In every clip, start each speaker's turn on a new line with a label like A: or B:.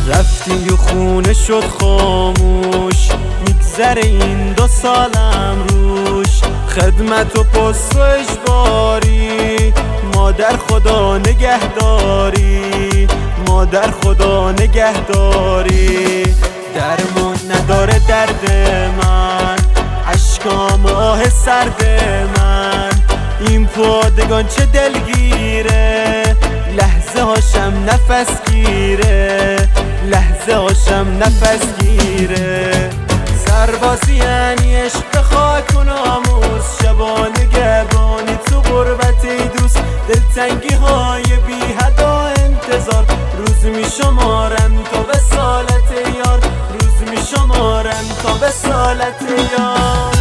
A: رفتی و خونه شد خاموش، میگذره این 2 سالم روش. خدمت و پست و اجباری، مادر خدا نگهداری، مادر خدا نگهداری. درمان نداره درد من، اشکام آه سرد من. این پادگان چه دلگیره، لحظه هاشم نفس گیره، لحظه هاشم نفس گیره. سربازی یعنی عشق خاک و ناموس، شبانه گردانی تو غربتی دوست. دلتنگی های بی حد و انتظار، روز می شمارم تا به سالت یار، روز می شمارم تا به سالت یار.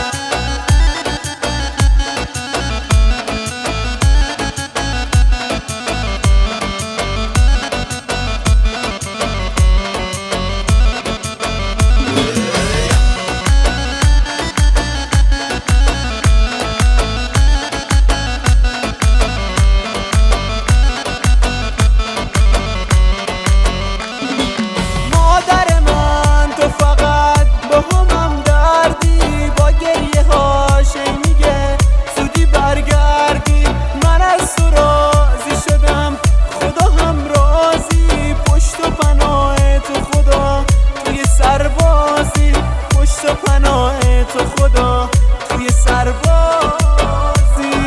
A: تو خدا توی سربازی،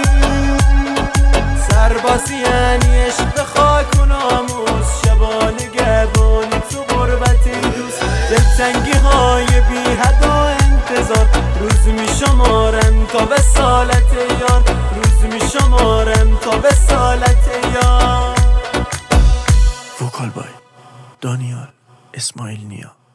A: سربازی یعنی عشق خاک و ناموس. شبانه گردانی تو غربتی دوست. دلتنگی های بی حد و انتظار، روز می شمارم تا به سالت یار، روز می شمارم تا به سالت یار.
B: وکال بای دانیال اسماعیل نیا.